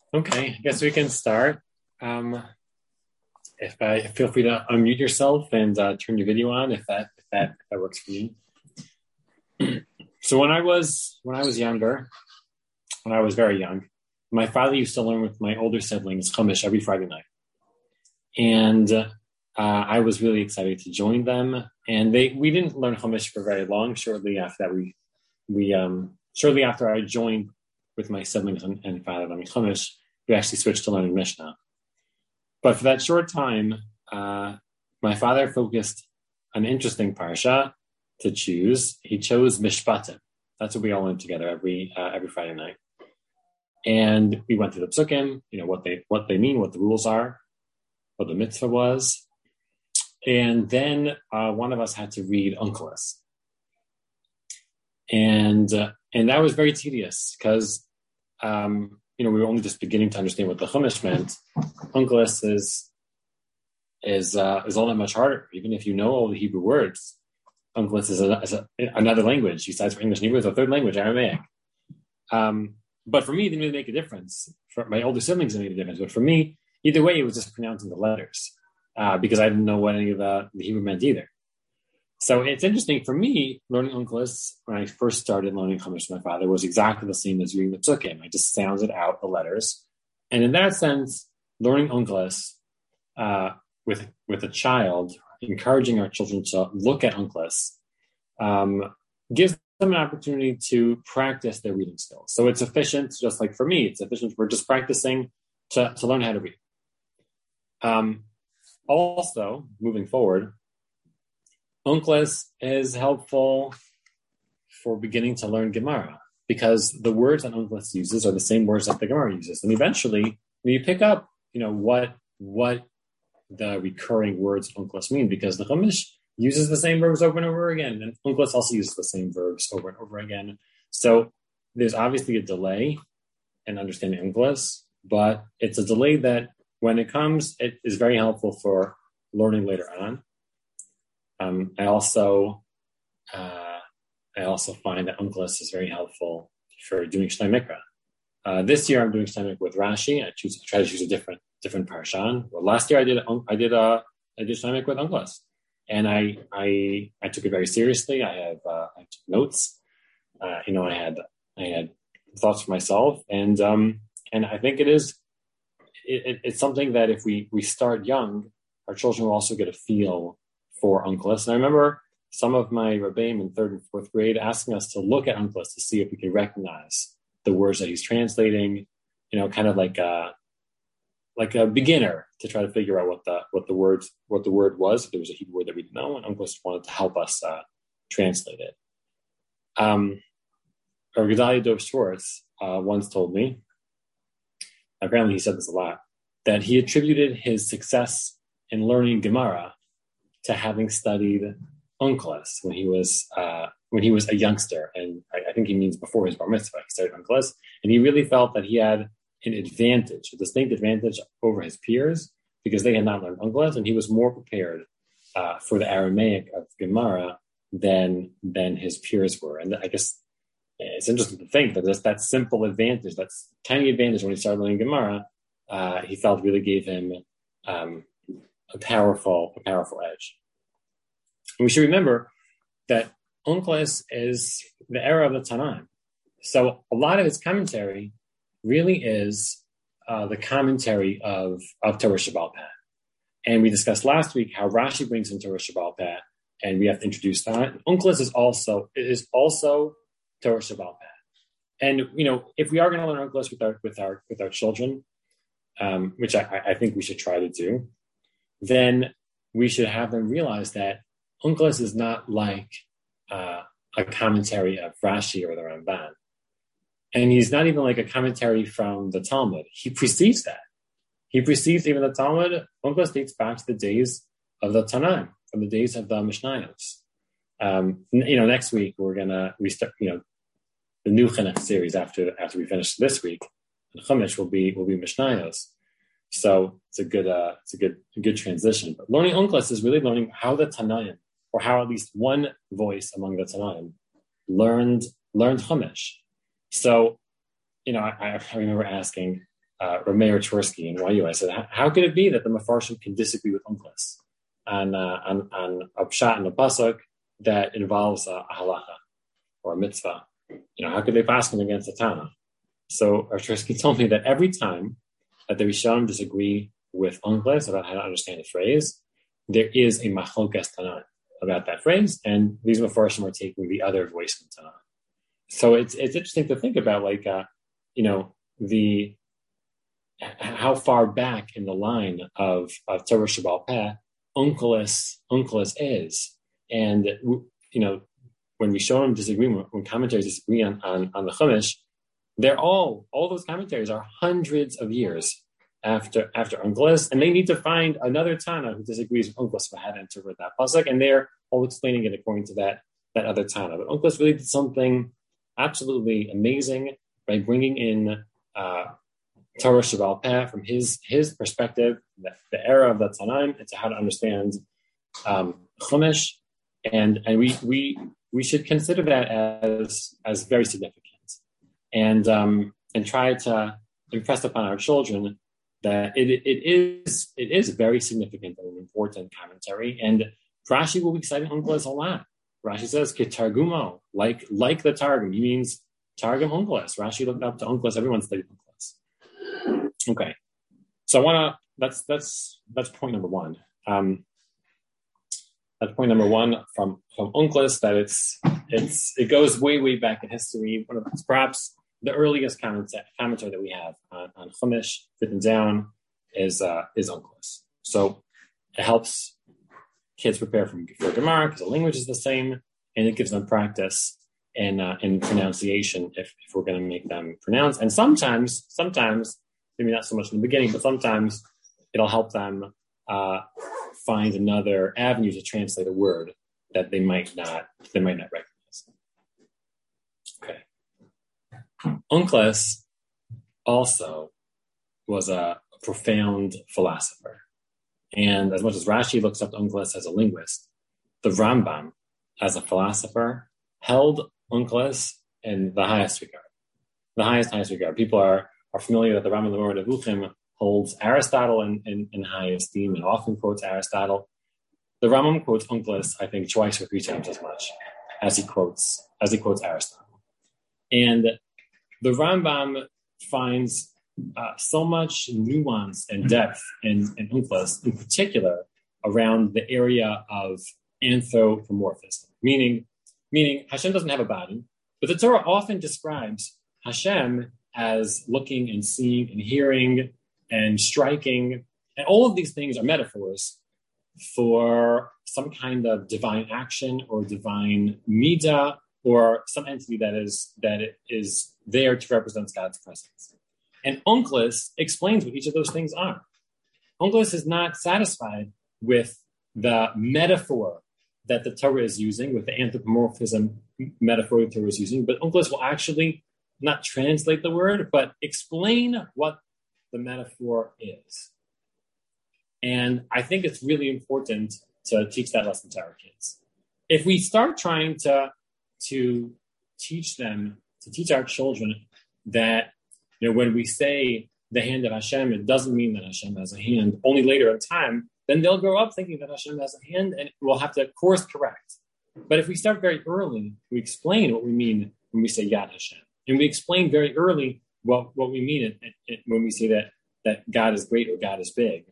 Okay, I guess we can start. Um, if feel free to unmute yourself and turn your video on if that works for you. So when I was younger, when I was very young, my father used to learn with my older siblings Chumash every Friday night, and I was really excited to join them. And we didn't learn Chumash for very long. Shortly after that, shortly after I joined with my siblings and father learning Chumash, we actually switched to learning Mishnah. But for that short time, my father focused on an interesting parsha to choose. He chose Mishpatim. That's what we all learned together every Friday night. And we went through the psukim, what they mean, what the rules are, what the mitzvah was. And then one of us had to read Onkelos. And that was very tedious because we were only just beginning to understand what the Chumash meant. Onkelos is all that much harder. Even if you know all the Hebrew words, Onkelos is another language. Besides for English and Hebrew, it's a third language, Aramaic. But for me, it didn't really make a difference. For my older siblings, it made a difference. But for me, either way, it was just pronouncing the letters because I didn't know what any of the Hebrew meant either. So it's interesting for me, learning Onkelos, when I first started learning Chumash with my father, was exactly the same as reading the Psukim. I just sounded out the letters. And in that sense, learning Onkelos with a child, encouraging our children to look at Onkelos, gives them an opportunity to practice their reading skills. So it's efficient, just like for me, it's efficient. We're just practicing to learn how to read. Also, moving forward, Onkelos is helpful for beginning to learn Gemara because the words that Onkelos uses are the same words that the Gemara uses. And eventually, when you pick up, what the recurring words Onkelos mean, because the Chumash uses the same verbs over and over again, and Onkelos also uses the same verbs over and over again. So there's obviously a delay in understanding Onkelos, but it's a delay that when it comes, it is very helpful for learning later on. I also find that Onkelos is very helpful for doing Shnei Mikra. This year I'm doing Shnei Mikra with Rashi. I try to choose a different parshan. Well, last year I did Shnei Mikra with Onkelos, and I took it very seriously. I took notes. I had thoughts for myself, and I think it's something that if we start young, our children will also get a feel for Onkelos. And I remember some of my Rebbeim in 3rd and 4th grade asking us to look at Onkelos to see if we could recognize the words that he's translating, kind of like a beginner to try to figure out what the word was. If there was a Hebrew word that we didn't know, and Onkelos wanted to help us translate it. Or Gedalia Dov Schwartz once told me, apparently he said this a lot, that he attributed his success in learning Gemara to having studied Onkelos when he was a youngster, and I think he means before his bar mitzvah. He studied Onkelos, and he really felt that he had an advantage, a distinct advantage over his peers, because they had not learned Onkelos, and he was more prepared for the Aramaic of Gemara than his peers were. And I guess it's interesting to think that just that simple advantage, that tiny advantage when he started learning Gemara, he felt really gave him a powerful edge. And we should remember that Onkelos is the era of the Tanaim. So a lot of his commentary really is the commentary of Torah Shebaal Peh. And we discussed last week how Rashi brings in Torah Shebaal Peh, and we have to introduce that. Onkelos is also Torah Shebaal Peh. And if we are going to learn Onkelos with our children, which I think we should try to do, then we should have them realize that Onkelos is not like a commentary of Rashi or the Ramban. And he's not even like a commentary from the Talmud. He precedes that. He precedes even the Talmud. Onkelos dates back to the days of the Tanaim, from the days of the Mishnayos. Next week we're gonna restart. The new Chinuch series after we finish this week. The Chumash will be Mishnayos. So it's a good transition. But learning Onkelos is really learning how the Tanaim, or how at least one voice among the Tanaim, learned Chumash. So, I remember asking Rameir Twersky in YU. I said, how could it be that the Mefarshim can disagree with Onkelos on a pshat and a pasuk that involves a halacha or a mitzvah? How could they pass him against a Tana? So Twersky told me that every time that the Rishonim disagree with Onkelos about how to understand the phrase, there is a machlokas Tana about that phrase, and these Mefarshim are taking the other voice from Tana. So it's interesting to think about, how far back in the line of Torah Sheba'al Peh Onkelos is, and when Rishonim disagree, when commentaries disagree on the Chumash, they're all those commentaries are hundreds of years after Onkelos, and they need to find another Tana who disagrees with Onkelos for how to interpret that pasuk, and they're all explaining it according to that other Tana. But Onkelos really did something absolutely amazing by bringing in Torah Sheba'al Peh from his perspective, the era of the Tanaim, into how to understand Chumash, and we should consider that as very significant, and try to impress upon our children that it is very significant and an important commentary. And Rashi will be citing Onkelos a lot. Rashi says Ketargumo, like the Targum. He means Targum Onkelos. Rashi looked up to Onkelos. Everyone studied Onkelos. Okay, so I want to. That's point number one. That's point number one from Onkelos, that it goes way back in history. It's perhaps the earliest commentary that we have on Chumash written down is Onkelos. So it helps kids prepare for Gemara because the language is the same, and it gives them practice in pronunciation if we're going to make them pronounce. And sometimes, maybe not so much in the beginning, but sometimes it'll help them find another avenue to translate a word that they might not recognize. Okay. Onkelos also was a profound philosopher. And as much as Rashi looks up to Onkelos as a linguist, the Rambam, as a philosopher, held Onkelos in the highest regard. The highest regard. People are familiar that the Rambam of Nevuchim holds Aristotle in high esteem and often quotes Aristotle. The Rambam quotes Onkelos, I think, twice or three times as much as he quotes Aristotle. And the Rambam finds so much nuance and depth in Onkelos, in particular around the area of anthropomorphism, meaning Hashem doesn't have a body, but the Torah often describes Hashem as looking and seeing and hearing and striking, and all of these things are metaphors for some kind of divine action or divine midah or some entity that is there to represent God's presence. And Onkelos explains what each of those things are. Onkelos is not satisfied with the metaphor that the Torah is using, with the anthropomorphism metaphor the Torah is using, but Onkelos will actually not translate the word, but explain what the metaphor is. And I think it's really important to teach that lesson to our kids. If we start trying to teach our children that, when we say the hand of Hashem, it doesn't mean that Hashem has a hand, only later in time, then they'll grow up thinking that Hashem has a hand, and we'll have to course correct. But if we start very early, we explain what we mean when we say Yad Hashem. And we explain very early what we mean when we say that God is great or God is big.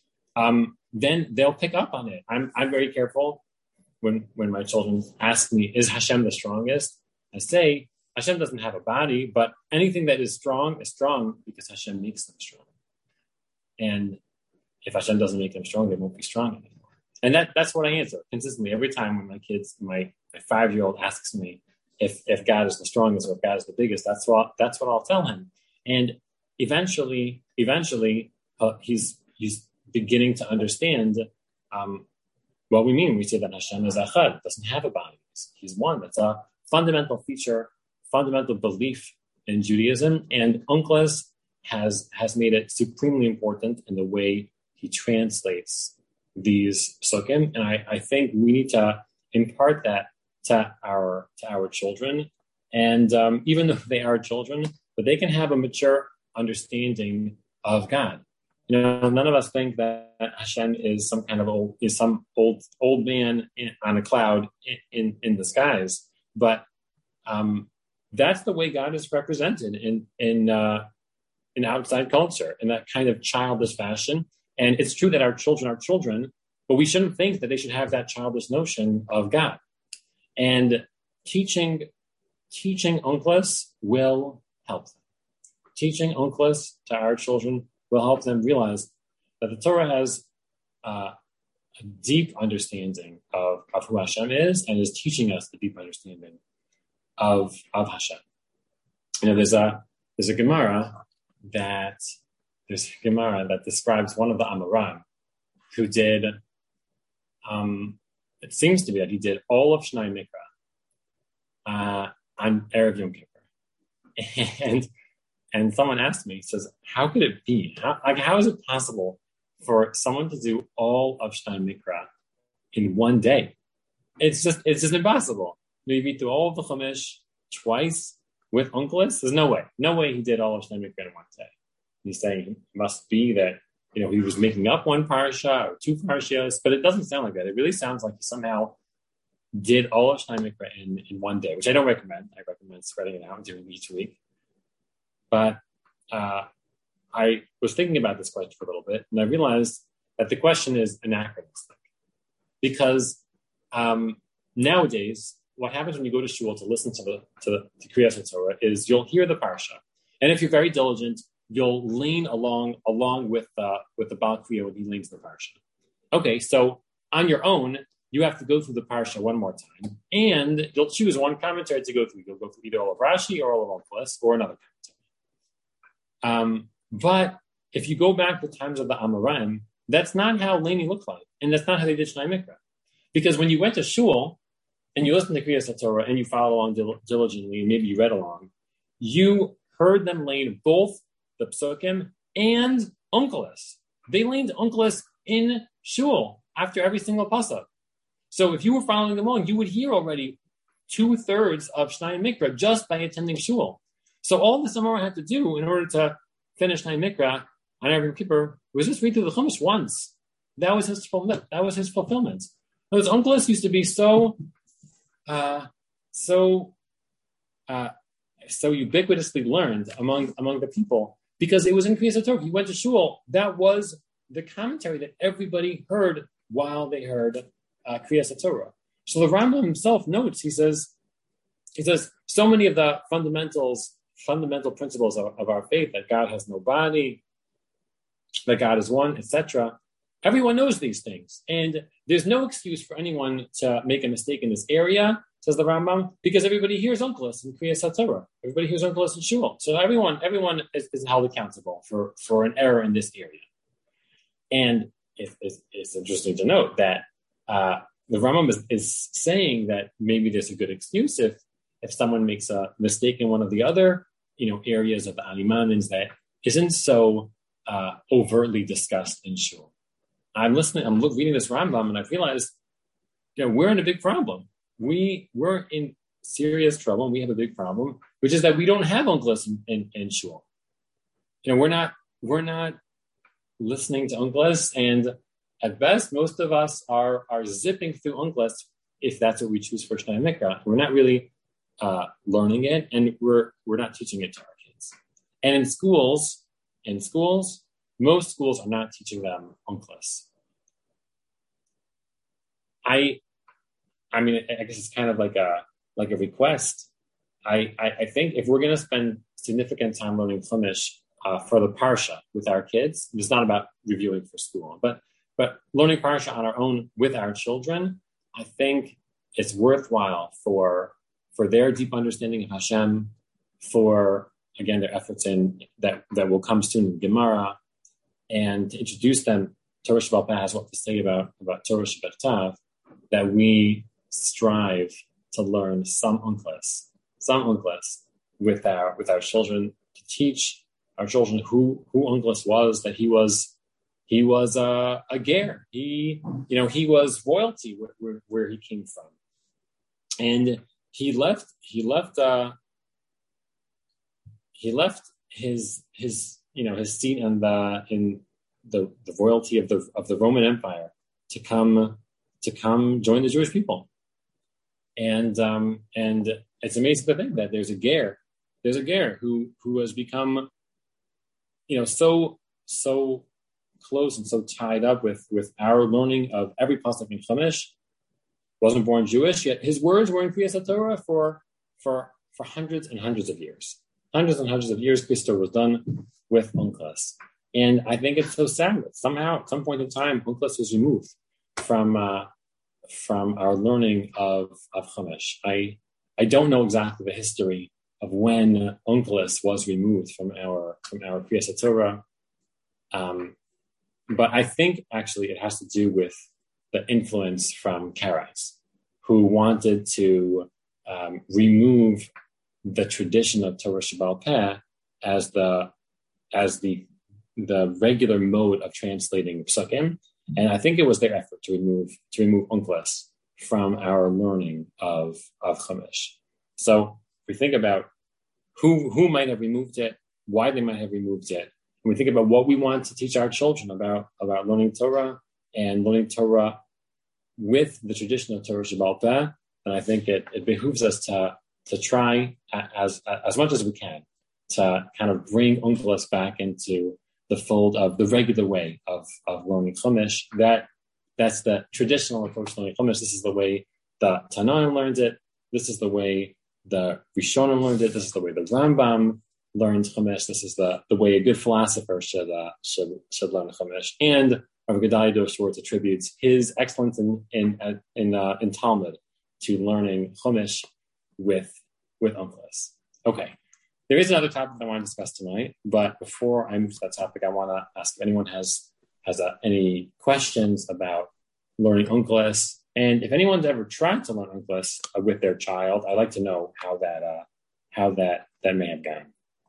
Then they'll pick up on it. I'm very careful when my children ask me, is Hashem the strongest? I say, Hashem doesn't have a body, but anything that is strong because Hashem makes them strong. And if Hashem doesn't make them strong, they won't be strong anymore. And that's what I answer consistently every time when my 5-year-old asks me if God is the strongest or if God is the biggest. That's what I'll tell him. And eventually, he's beginning to understand what we mean when we say that Hashem is Echad, doesn't have a body. He's one. That's a fundamental feature, fundamental belief in Judaism. And Onkelos has made it supremely important in the way he translates these psukim. And I think we need to impart that to our children. And even though they are children, but they can have a mature understanding of God. None of us think that Hashem is some kind of old man on a cloud in the skies, but that's the way God is represented in outside culture in that kind of childish fashion. And it's true that our children are children, but we shouldn't think that they should have that childish notion of God. And teaching Onkelos will help them. Teaching Onkelos to our children will help them realize that the Torah has a deep understanding of who Hashem is, and is teaching us the deep understanding of Hashem. There's a Gemara that describes one of the Amoraim who did. It seems to be that he did all of Shnai Mikra on Erev Yom Kippur, and someone asked me, he says, "How could it be? How is it possible for someone to do all of Shnai Mikra in one day? It's just impossible. You read through all of the Chumash twice with Onkelos. There's no way he did all of Shnai Mikra in one day." He's saying it must be that he was making up one parsha or two parshas, but it doesn't sound like that. It really sounds like he somehow did all of Shnai Mikra in one day, which I don't recommend. I recommend spreading it out and doing each week. But I was thinking about this question for a little bit, and I realized that the question is anachronistic. Because nowadays, what happens when you go to shul to listen to Kriyas Torah is you'll hear the parsha, and if you're very diligent, you'll lean along with the Baal Kriya when he leans the parsha. Okay, so on your own, you have to go through the parsha one more time, and you'll choose one commentary to go through. You'll go through either all of Rashi or all of Onkelos or another commentary. But if you go back to the times of the Amoraim, that's not how leaning looked like, and that's not how they did Shnai Mikra. Because when you went to shul and you listened to Kriyas Torah and you followed along diligently, and maybe you read along, you heard them lean both the Psukim and Onkelos. They leaned Onkelos in shul after every single pasuk. So if you were following them along, you would hear already 2/3 of Shnai Mikra just by attending shul. So all the Samara had to do in order to finish Shnai Mikra on Erev Yom Kippur was just read through the Chumash once. That was his fulfillment. Those Onkelos used to be so ubiquitously learned among the people because it was in Kriyas Torah. If you went to shul, that was the commentary that everybody heard while they heard Kriyas Torah. So the Rambam himself notes, he says, so many of the fundamental principles of our faith, that God has no body, that God is one, etc. Everyone knows these things. And there's no excuse for anyone to make a mistake in this area, says the Rambam, because everybody hears Onkelos in Kriyas Torah. Everybody hears Onkelos in shul. So everyone is held accountable for an error in this area. And it's interesting to note that the Rambam is saying that maybe there's a good excuse if someone makes a mistake in one of the other areas of the Animanins that isn't so overtly discussed in shul. I'm reading this Rambam, and I realized we're in a big problem. We're in serious trouble, and we have a big problem, which is that we don't have Onkelos in shul. We're not listening to Onkelos, and at best, most of us are zipping through Onkelos if that's what we choose for Shnai Mikra. We're not really learning it, and we're not teaching it to our kids. And in schools, most schools are not teaching them Onkelos. I mean, I guess it's kind of like a request. I think if we're going to spend significant time learning Chumash for the Parsha with our kids, it's not about reviewing for school, but learning Parsha on our own with our children, I think it's worthwhile for their deep understanding of Hashem, for, again, their efforts in that will come soon in Gemara, and to introduce them. Torah Sheba'al Peh has what to say about Torah Shebechtav, that we strive to learn some Onkelos with our children, to teach our children who Onkelos was, that he was a ger. He was royalty where he came from, and he left his his seat in the royalty of the Roman Empire to come join the Jewish people. And it's amazing to think that there's a ger who has become, so close and so tied up with our learning of every pasuk in Chumash. Wasn't born Jewish, yet his words were in Kriyas Torah for hundreds and hundreds of years. Hundreds and hundreds of years, Kriyas Torah was done with Onkelos. And I think it's so sad that somehow, at some point in time, Onkelos was removed from our learning of Chumash. I don't know exactly the history of when Onkelos was removed from our Kriyas Torah, but I think actually it has to do with the influence from Karaites, who wanted to remove the tradition of Torah Shebaal Peh as the regular mode of translating psukim, and I think it was their effort to remove Onkelos from our learning of Chumash. So if we think about who might have removed it, why they might have removed it, and we think about what we want to teach our children about learning Torah and learning Torah with the tradition of Torah Shebaal Peh, then I think it behooves us to try as much as we can to kind of bring Onkelos back into the fold of the regular way of learning Chumash. That's the traditional approach to learning Chumash. This is the way the Tanaim learned it. This is the way the Rishonim learned it. This is the way the Rambam learned Chumash. This is the way a good philosopher should learn Chumash. And Rav Gedalia Dor Schwartz attributes his excellence in Talmud to learning Chumash with Onkelos. Okay. There is another topic I want to discuss tonight, but before I move to that topic, I want to ask if anyone has any questions about learning Onkelos, and if anyone's ever tried to learn Onkelos with their child, I'd like to know how that may have gone.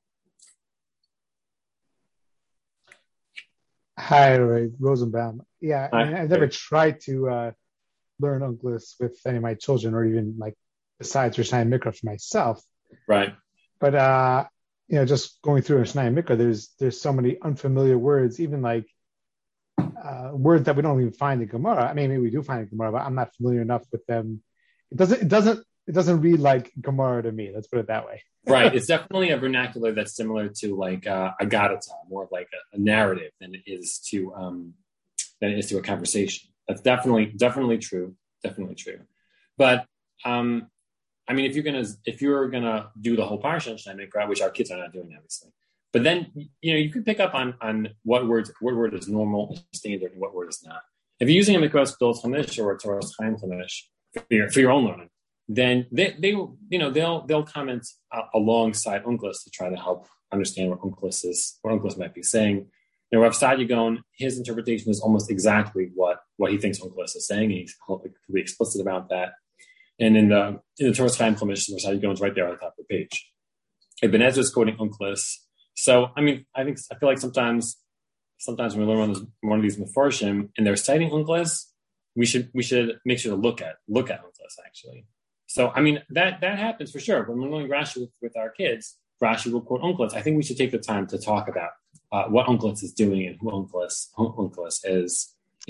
Hi, Ray Rosenbaum. Yeah, Hi. I mean, I've never tried to learn Onkelos with any of my children, or even besides Rishnai Mikra for myself. Right. But just going through Rishnai Mikra, there's so many unfamiliar words, even words that we don't even find in Gemara. I mean, maybe we do find in Gemara, but I'm not familiar enough with them. It doesn't read like Gemara to me. Let's put it that way. Right. It's definitely a vernacular that's similar to a Gadata, more of like a narrative than it is to a conversation. That's definitely true. Definitely true. But I mean, if you're gonna do the whole parsha in Shnei Mikra, which our kids are not doing, obviously, but then you can pick up on what word is normal, standard, and what word is not. If you're using a Mikras Gdolos Chumash or a Torah Chaim Chumash for your own learning, then they'll comment alongside Onkelos to try to help understand what Onkelos might be saying. Rav Saadia Gaon, his interpretation is almost exactly what he thinks Onkelos is saying. He's completely explicit about that. And in the Torah Chaim Chumash, Rav Saadia Gaon's right there on the top of the page. Ibn Ezra is quoting Onkelos. So I mean, I feel like sometimes when we learn one of these Mefarshim and they're citing Onkelos, we should make sure to look at Onkelos actually. So I mean that happens for sure. When we're learning Rashi with our kids, Rashi will quote Onkelos. I think we should take the time to talk about what Onkelos is doing and who Onkelos is.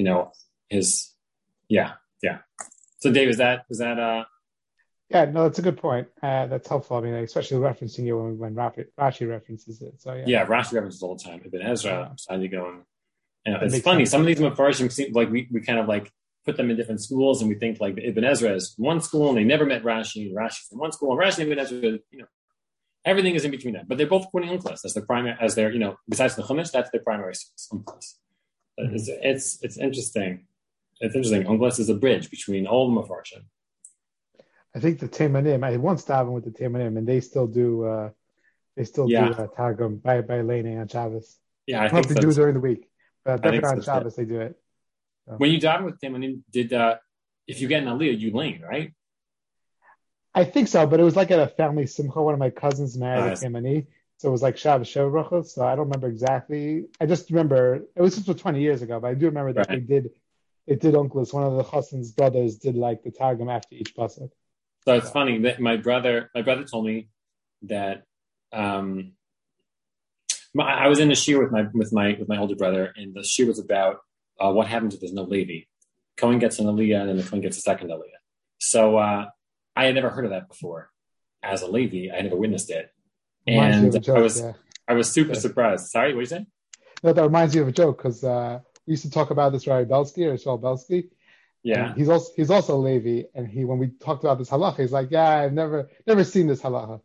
So Dave, is that Yeah, no, that's a good point. That's helpful. I mean, especially referencing it when Rashi references it. So yeah, Rashi references all the time. Ibn Ezra, Saadia Gaon. It's funny. Some of these Mefarshim seem like we kind of like put them in different schools, and we think like Ibn Ezra is one school, and they never met Rashi. And Rashi's in one school, and Rashi and Ibn Ezra, everything is in between them. But they're both quoting Onkelos as their primary, as their besides the Chumash, that's their primary source, Onkelos. It's interesting. It's interesting. Onkelos is a bridge between all the Mefarshim. I think the Teimanim, I once davened with the Teimanim, and they still do Targum by Lene on Shabbos. Yeah, I think they do it during the week, but definitely on Shabbos they do it. So. When you daven with Teimanim, if you get an Aliyah, you lane, right? I think so, but it was like at a family simcha. One of my cousins married a Teimani, so it was like Shabbos Sheva Brachos. So I don't remember exactly. I just remember it was just 20 years ago, but I do remember that It did Onkelos. One of the Chassan's brothers did like the Targum after each pasuk. So it's funny that my brother told me that when I was in a shir with my older brother, and the shir was about what happens if there's no Levi. Cohen gets an Aliyah, and then the Cohen gets a second Aliyah. So I had never heard of that before. As a Levi, I had never witnessed it, and I was super surprised. Sorry, what did you say? No, that reminds me of a joke because we used to talk about this Rabbi Belsky or Shaul Belsky. Yeah, he's also a Levi, and when we talked about this halacha, he's like, "Yeah, I've never seen this halacha."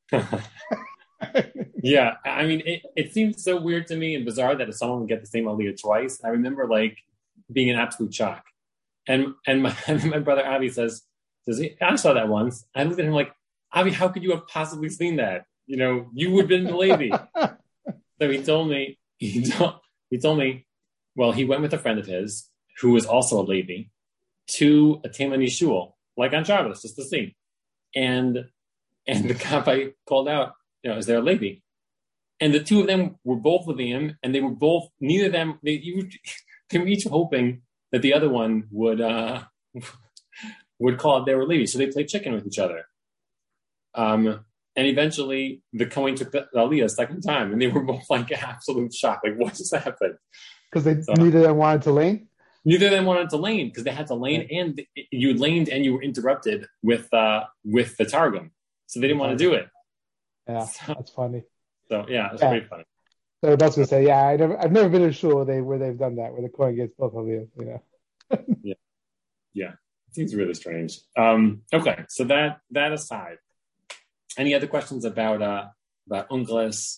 Yeah, I mean, it seems so weird to me and bizarre that if someone would get the same aliyah twice. I remember like being in absolute shock. And my brother Avi says, I saw that once. I looked at him like, Avi, how could you have possibly seen that? You would have been the Levi. So he told me, well, he went with a friend of his who was also a Levi to a Taimani shul, like on Shabbos, just to see. And the Kabbai called out, is there a Levi? And the two of them were both with him, and they were both, neither of them, they were each hoping that the other one would call out they were Levi. So they played chicken with each other. And eventually the Kohen took the Aliyah a second time, and they were both like absolute shock. Like, what just happened? Because neither of them wanted to lane? Neither of them wanted to lane because they had to lane, and you laned and you were interrupted with the Targum. So they didn't want to do it. Yeah, that's funny. So yeah, it's pretty funny. So that's what I say. Yeah, I've never been to a shul where they've done that, where the Kohen gets both Aliyahs. Yeah, it seems really strange. Okay, so that aside, any other questions about Unglas?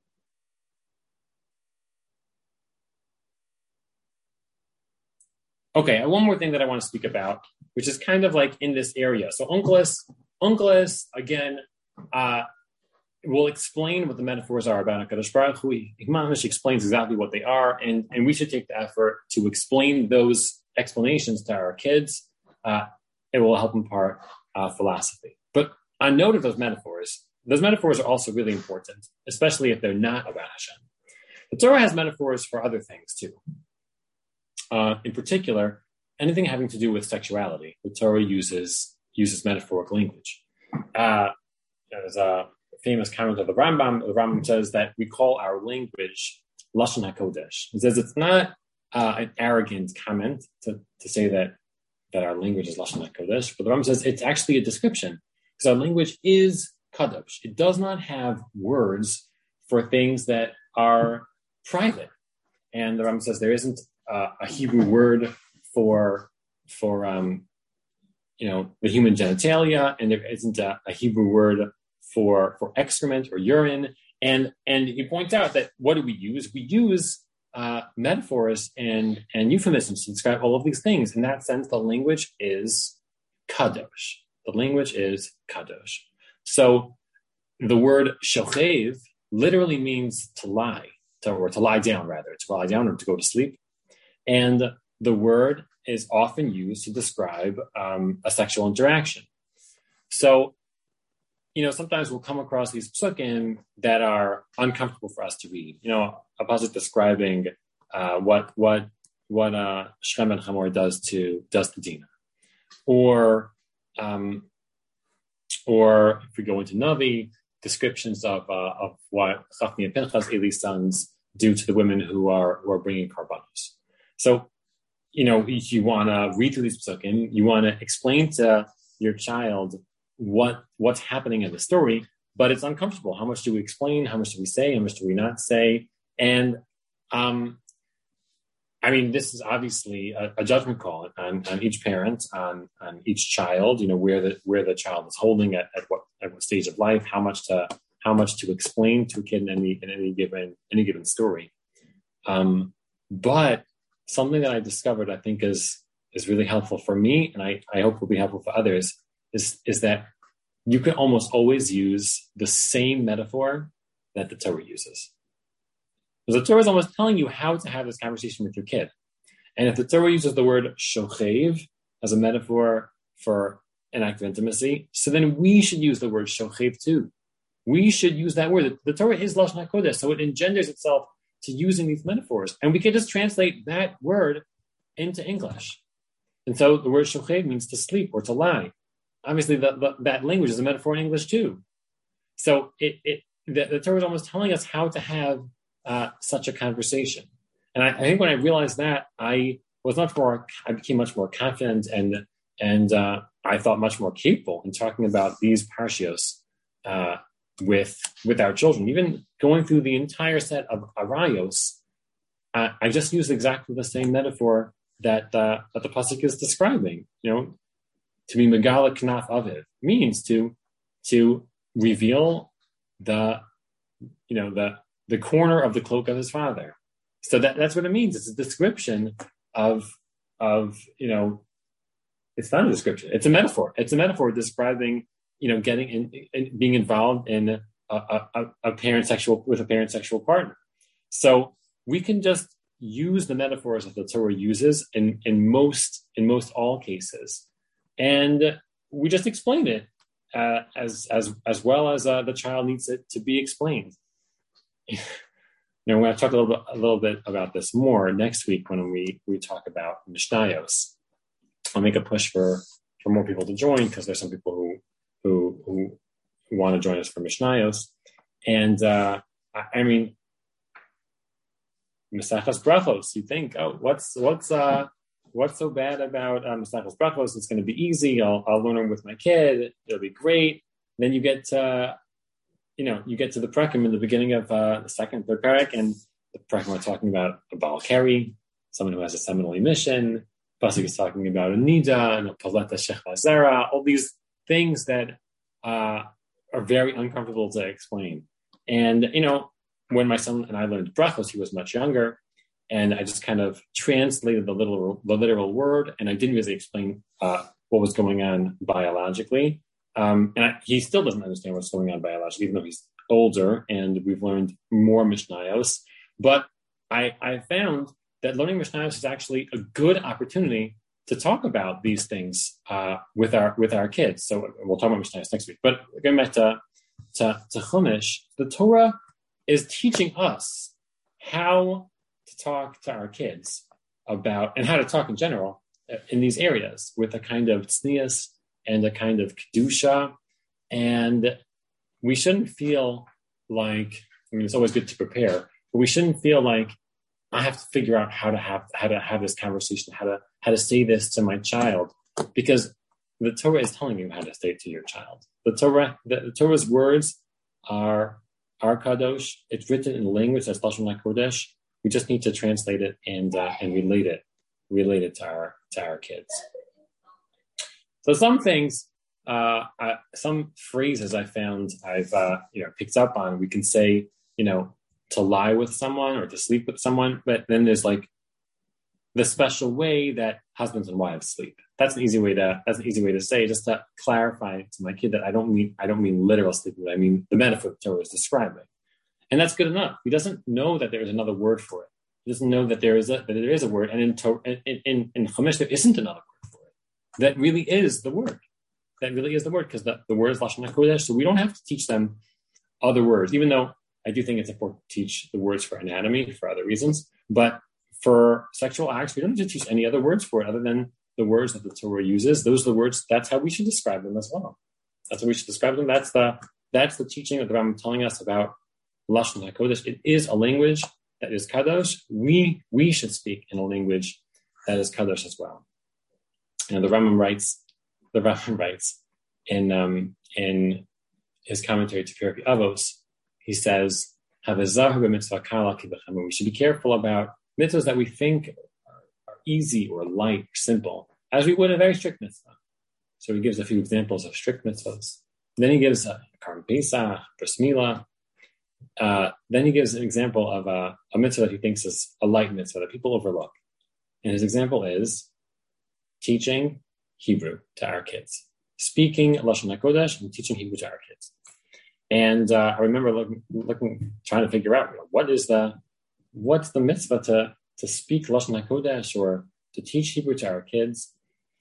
Okay, one more thing that I want to speak about, which is kind of like in this area. So Unglas again. We'll explain what the metaphors are about HaKadosh Baruch Hu. He explains exactly what they are, and we should take the effort to explain those explanations to our kids. It will help impart philosophy. But on note of those metaphors are also really important, especially if they're not about Hashem. The Torah has metaphors for other things too. In particular, anything having to do with sexuality, the Torah uses metaphoric language. There's a famous comment of the Rambam. The Rambam says that we call our language Lashon HaKodesh. He says it's not an arrogant comment to say that our language is Lashon HaKodesh, but the Rambam says it's actually a description because our language is Kadosh. It does not have words for things that are private. And the Rambam says there isn't a Hebrew word for the human genitalia, and there isn't a Hebrew word for excrement or urine, and he points out that what do we use? We use metaphors and euphemisms to describe all of these things. In that sense, the language is kadosh. The language is kadosh. So the word shochev literally means to lie, or to lie down rather, to lie down or to go to sleep. And the word is often used to describe a sexual interaction. So sometimes we'll come across these psukim that are uncomfortable for us to read. A passage describing what Shechem ben Hamor does to Dinah, or if we go into Navi, descriptions of what Chafni and Pinchas, Eli's sons, do to the women who are bringing karbanos. So, if you want to read through these psukim, you want to explain to your child what's happening in the story, but it's uncomfortable. How much do we explain? How much do we say? How much do we not say? And this is obviously a judgment call on each parent, on each child. Where the child is holding at what stage of life, how much to explain to a kid in any given story. But something that I discovered, I think is really helpful for me, and I hope will be helpful for others. Is that you can almost always use the same metaphor that the Torah uses. Because the Torah is almost telling you how to have this conversation with your kid. And if the Torah uses the word shochev as a metaphor for an act of intimacy, so then we should use the word shochev too. We should use that word. The Torah is Lashon HaKodesh, so it engenders itself to using these metaphors. And we can just translate that word into English. And so the word shochev means to sleep or to lie. Obviously, that language is a metaphor in English too. So the Torah is almost telling us how to have such a conversation. And I think when I realized that, I became much more confident and I thought much more capable in talking about these parshios with our children. Even going through the entire set of arayos, I just used exactly the same metaphor that the pasuk is describing. To be megala knaf aviv means to reveal the corner of the cloak of his father. So that's what it means. It's a description of it's not a description. It's a metaphor. It's a metaphor describing getting in being involved in a parent sexual partner. So we can just use the metaphors that the Torah uses in most all cases, and we just explain it as well as the child needs it to be explained. We're going to talk a little bit about this more next week when we talk about Mishnayos. I'll make a push for more people to join because there's some people who want to join us for Mishnayos. And I mean, Mesachas Brachos, you think, what's so bad about Mesachas Brachos? It's going to be easy. I'll learn them with my kid. It'll be great. Then you get to the Prakim in the beginning of the second, third parak, and the Prakim are talking about a Baal Keri, someone who has a seminal emission. Pasuk is talking about a Nida and a Paleta Shechla Zera, all these things that are very uncomfortable to explain. And, when my son and I learned Brachos, he was much younger, and I just kind of translated the literal word, and I didn't really explain what was going on biologically. He still doesn't understand what's going on biologically, even though he's older and we've learned more Mishnayos. But I found that learning Mishnayos is actually a good opportunity to talk about these things with our kids. So we'll talk about Mishnayos next week. But going back to Chumash, the Torah is teaching us how to talk to our kids about, and how to talk in general in these areas with a kind of tznius and a kind of kedusha. And we shouldn't feel like, it's always good to prepare, but we shouldn't feel like I have to figure out how to have this conversation, how to say this to my child, because the Torah is telling you how to say it to your child. The Torah's words are kadosh. It's written in a language that's Lashon HaKodesh. We just need to translate it and relate it to our kids. So some things, some phrases I've picked up on. We can say, to lie with someone or to sleep with someone, but then there's like the special way that husbands and wives sleep. That's an easy way to say, just to clarify to my kid that I don't mean literal sleeping, but I mean the metaphor the Torah is describing. And that's good enough. He doesn't know that there is another word for it. He doesn't know that there is a word, and in Chumash there isn't another word for it. That really is the word. Because the word is Lashon HaKodesh, so we don't have to teach them other words, even though I do think it's important to teach the words for anatomy for other reasons. But for sexual acts, we don't need to teach any other words for it other than the words that the Torah uses. Those are the words. That's how we should describe them as well. That's how we should describe them. That's the teaching that the Rambam telling us about Lashon HaKodesh. It is a language that is kadosh. We should speak in a language that is kadosh as well. And the Rambam writes in his commentary to Pirkei Avos, he says, we should be careful about mitzvahs that we think are easy or light or simple, as we would a very strict mitzvah. So he gives a few examples of strict mitzvahs. Then he gives Karm Pesach, Bris Milah. Then he gives an example of a mitzvah that he thinks is a light mitzvah that people overlook. And his example is teaching Hebrew to our kids, speaking Lashon HaKodesh and teaching Hebrew to our kids. And I remember looking, trying to figure out what's the mitzvah to speak Lashon HaKodesh or to teach Hebrew to our kids.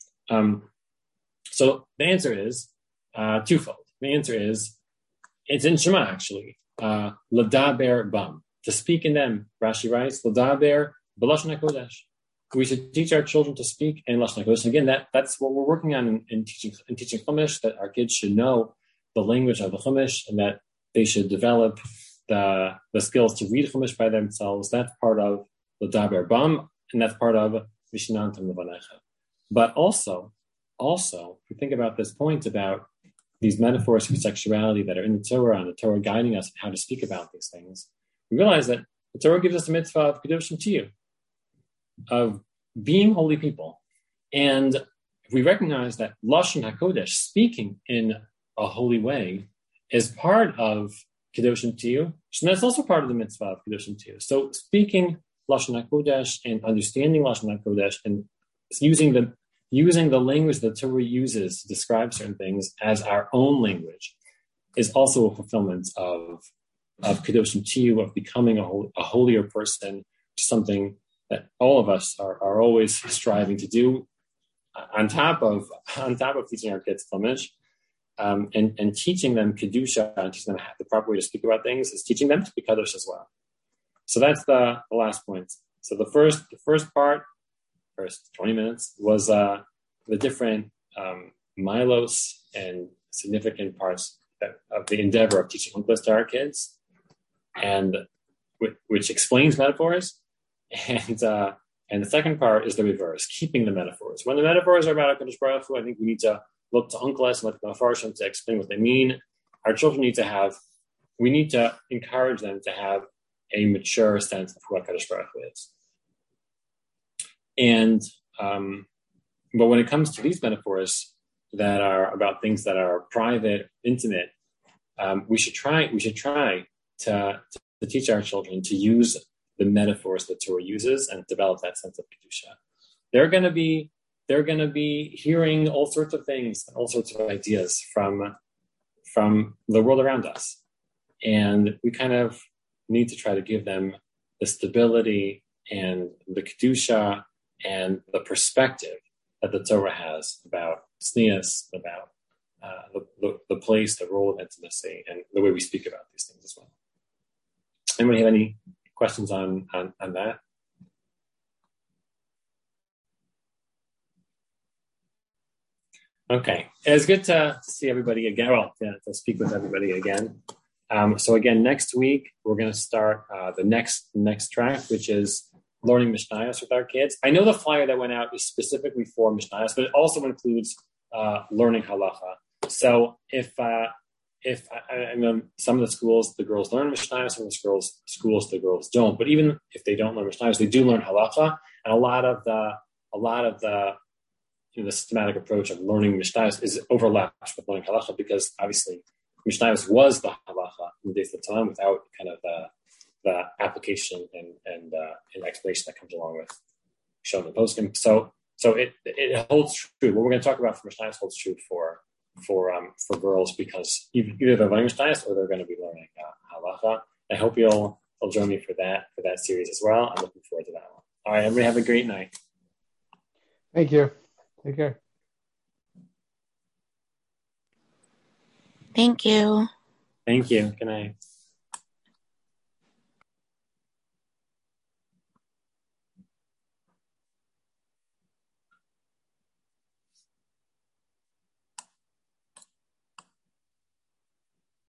So the answer is twofold. The answer is it's in Shema actually. Ladaber bam, to speak in them. Rashi writes Ladaber b'Lashon HaKodesh. We should teach our children to speak in Lashon HaKodesh. And again, that's what we're working on in teaching Chumash, that our kids should know the language of the Chumash and that they should develop the skills to read Chumash by themselves. That's part of the Daber Bam, and that's part of Vishnantam Levanecha. But also, if we think about this point about these metaphors for sexuality that are in the Torah and the Torah guiding us how to speak about these things, we realize that the Torah gives us a mitzvah of Kedushim Tiyuv, of being holy people. And if we recognize that Lashon HaKodesh, speaking in a holy way, is part of Kedushim Tiyuv, so that's also part of the mitzvah of Kedushim Tiyuv. So speaking Lashon HaKodesh and understanding Lashon HaKodesh and using the language that Torah uses to describe certain things as our own language is also a fulfillment of Kedushim Tiyuv, of becoming a holier person, something that all of us are always striving to do, on top of teaching our kids Chumash, and teaching them Kedusha, and teaching them the proper way to speak about things is teaching them to be Kadosh as well. So that's the last point. So the first 20 minutes was the different milos and significant parts of the endeavor of teaching Onkelos to our kids, and which explains metaphors. And the second part is the reverse, keeping the metaphors. When the metaphors are about HaKadosh Baruch Hu, I think we need to look to Onkelos and look to Mefarshim to explain what they mean. Our children we need to encourage them to have a mature sense of who HaKadosh Baruch Hu is. And but when it comes to these metaphors that are about things that are private, intimate, we should try to teach our children to use the metaphors that Torah uses and develop that sense of Kedusha. They're going to be hearing all sorts of things, all sorts of ideas from the world around us. And we kind of need to try to give them the stability and the Kedusha and the perspective that the Torah has about tznius, about the place, the role of intimacy, and the way we speak about these things as well. Anybody have any questions on that? Okay, it's good to see everybody again. Well, to speak with everybody again. So again, next week we're going to start the next track, which is learning Mishnayos with our kids. I know the flyer that went out is specifically for Mishnayos, but it also includes learning halacha. So if I know some of the schools, the girls learn Mishnayos, some of the schools, the girls don't. But even if they don't learn Mishnayos, they do learn halacha, and a lot of the the systematic approach of learning Mishnayos is overlaps with learning halacha, because obviously Mishnayos was the halacha in the days of the time without kind of the application and explanation that comes along with showing the poskim. So it holds true. What we're going to talk about for Mishnayos holds true for girls, because either they're learning Mishnayos or they're going to be learning halacha. I hope you'll join me for that series as well. I'm looking forward to that one. All right, everybody have a great night. Thank you. Take care. Thank you. Thank you. Good night.